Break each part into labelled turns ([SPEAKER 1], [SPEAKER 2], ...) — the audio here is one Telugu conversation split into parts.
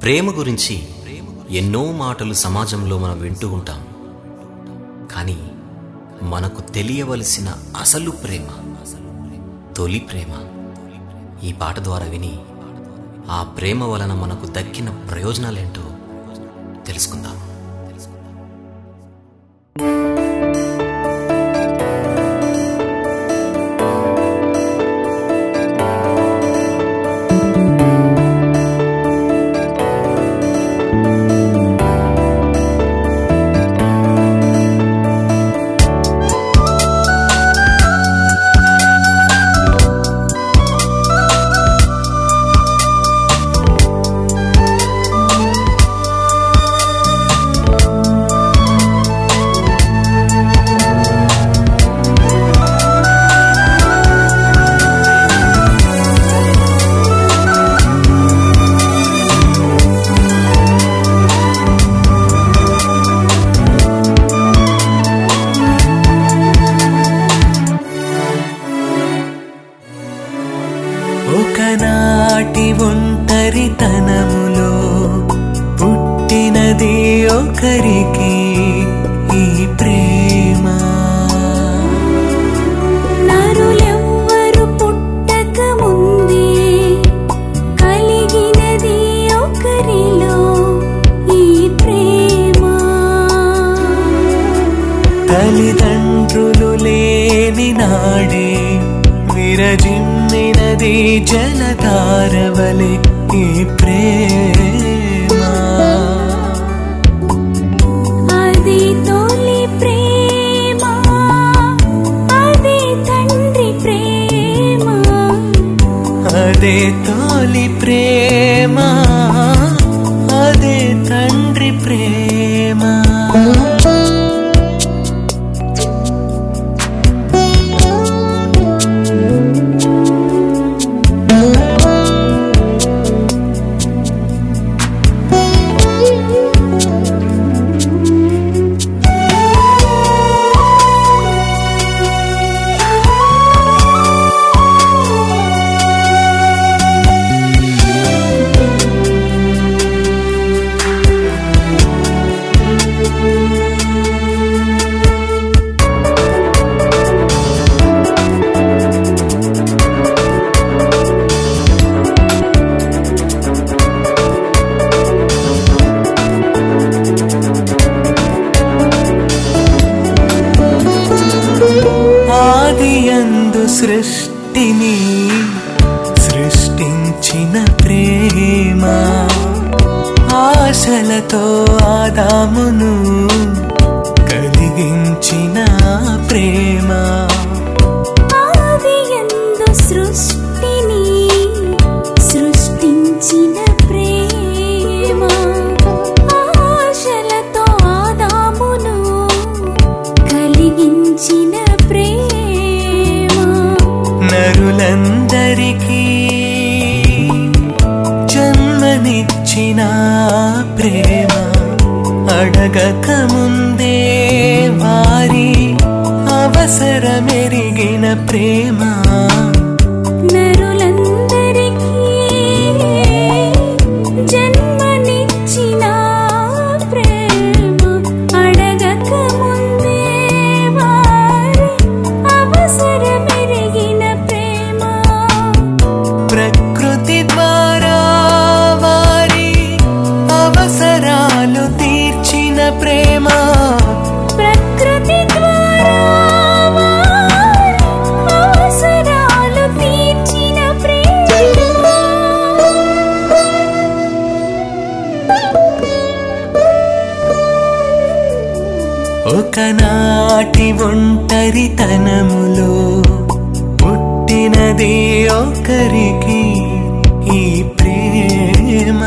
[SPEAKER 1] ప్రేమ గురించి ఎన్నో మాటలు సమాజంలో మనం వింటూ ఉంటాం. కానీ మనకు తెలియవలసిన అసలు ప్రేమ, తొలి ప్రేమ ఈ పాట ద్వారా విని ఆ ప్రేమ వలన మనకు దక్కిన ప్రయోజనాలేంటో తెలుసుకుందాం.
[SPEAKER 2] ఒకనాటి ఒంటరితనములో పుట్టినది ఒకరికి ఈ ప్రేమ.
[SPEAKER 3] నరులెవ్వరు పుట్టక ముందే కలిగినది ఒకరిలో ఈ ప్రేమ.
[SPEAKER 2] తల్లిదండ్రులు లేని నాడే విరజిమ్మినది జలధారవలె ఈ ప్రేమ.
[SPEAKER 3] అది తొలి ప్రేమ, అది తండ్రి ప్రేమ.
[SPEAKER 2] అదే తొలి ప్రేమ, అదే తండ్రి ప్రేమ. ఆదియందు సృష్టిని సృష్టించిన ప్రేమ, ఆశలతో ఆదామును కలిగించిన ప్రేమ.
[SPEAKER 3] ఆదియందు సృష్టిని సృష్టించిన ప్రేమ, ఆశలతో ఆదామును కలిగించిన ప్రేమ.
[SPEAKER 2] నరులందరికీ జన్మనిచ్చిన ప్రేమ, అడగక ముందే వారి అవసరమెరిగిన ప్రేమ.
[SPEAKER 3] నరులందరికీ జన్మనిచ్చిన ప్రేమ, అడగక ముందే వారి అవసరమెరిగిన ప్రేమ.
[SPEAKER 2] ప్రకృతి ద్వారా వారి అవసరాలు తీర్చిన ప్రేమ.
[SPEAKER 3] ప్రకృతి ద్వారా వారి అవసరాలు తీర్చిన ప్రేమ.
[SPEAKER 2] ఒకనాటి ఒంటరితనములో పుట్టినది ఒకరికి ఈ ప్రేమ.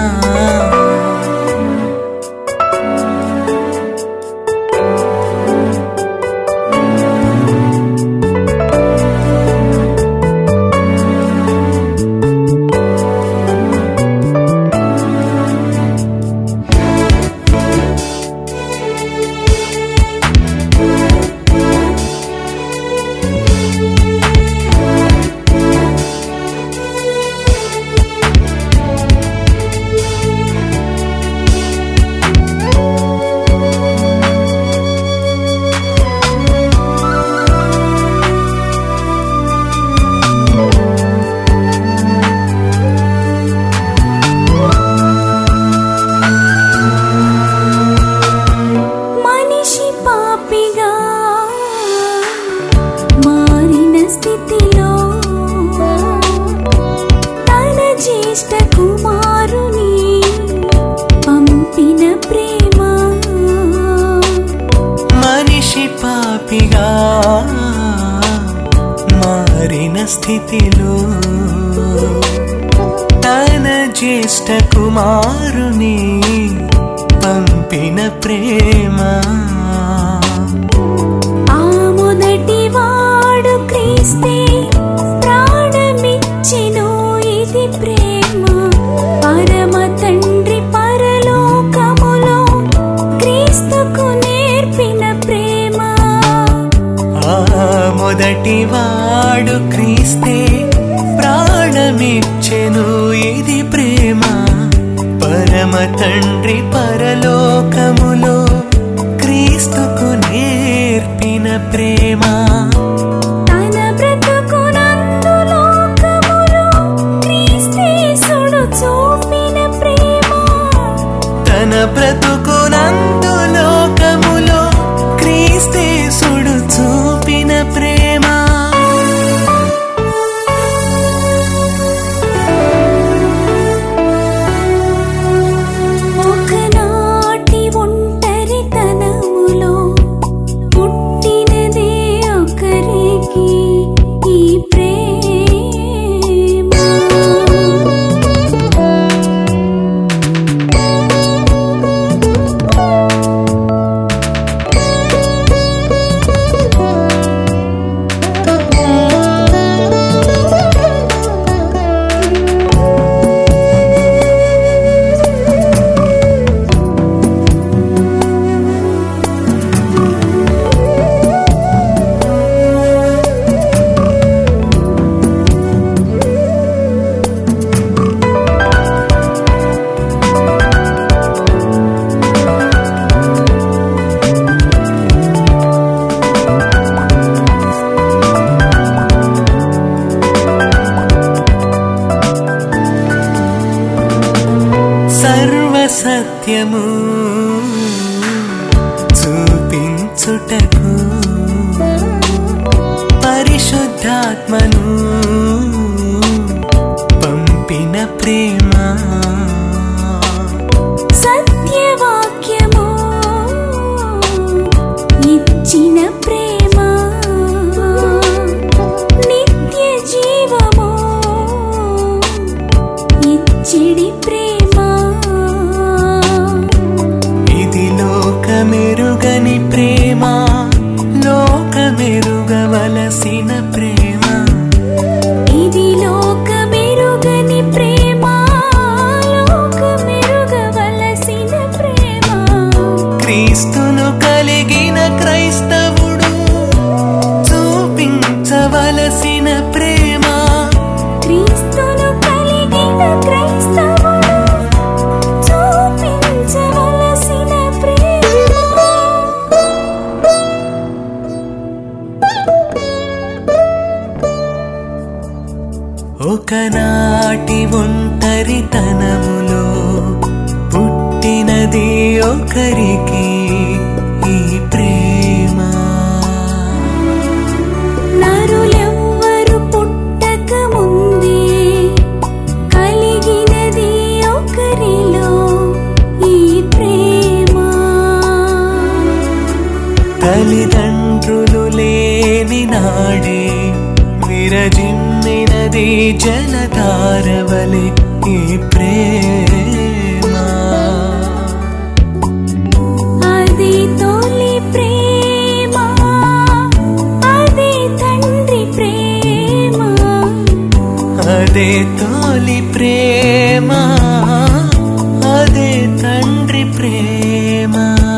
[SPEAKER 2] స్థితిలో తన జ్యేష్ఠ కుమారుని పంపిన ప్రేమ.
[SPEAKER 3] ఆ మొదటి వాడు క్రీస్తే ప్రాణమిచ్చెను, ఇది ప్రేమ. పరమ తండ్రి పరలోకములో క్రీస్తుకు నేర్పిన ప్రేమ.
[SPEAKER 2] ఆ మొదటి వాడు క్రీస్తే ప్రాణమిచ్చెను, ఇది ప్రేమ. పరమ తండ్రి పరలోకములో క్రీస్తుకు నేర్పిన ప్రేమ.
[SPEAKER 3] తన బ్రతుకునందు లోకములో క్రీస్తేసుడు చూపిన ప్రేమ.
[SPEAKER 2] తన బ్రతుకునందు లోకములో క్రీస్తేసుడు చూపిన ప్రేమ.
[SPEAKER 3] ఒకనాటి ఒంటరితనములో పుట్టినదే ఒకరికి ఈ ప్రేమ.
[SPEAKER 2] సర్వసత్యము చూపించుటకు పరిశుద్ధాత్మను పంపిన ప్రేమ.
[SPEAKER 3] సత్యవాక్యము ఇచ్చిన ప్రేమ. నిత్య జీవము ఇచ్చిడి ప్రేమ.
[SPEAKER 2] ఇది లోకమెరుగని ప్రేమ, లోకమెరుగవలసిన ప్రేమ.
[SPEAKER 3] ఇది లోకమెరుగని ప్రేమ, లోకమెరుగవలసిన ప్రేమ.
[SPEAKER 2] క్రీస్తును కలిగిన క్రైస్తవుడు చూపించవలసిన ప్రేమ.
[SPEAKER 3] క్రీస్తును కలిగిన క్రైస్తవుడు చూపించవలసిన ప్రేమ.
[SPEAKER 2] ఒకనాటి ఒంటరితనములో పుట్టినది ఒకరికి ఈ ప్రేమ.
[SPEAKER 3] నరులెవ్వరు పుట్టక ముందే కలిగినది ఒకరిలో ఈ ప్రేమ.
[SPEAKER 2] తల్లిదండ్రులు లేని నాడే విరజిమ్మినది జలధారవలె ఈ ప్రేమ.
[SPEAKER 3] అది తొలి ప్రేమ, అది తండ్రి ప్రేమ.
[SPEAKER 2] అదే తొలి ప్రేమ, అదే తండ్రి ప్రేమ.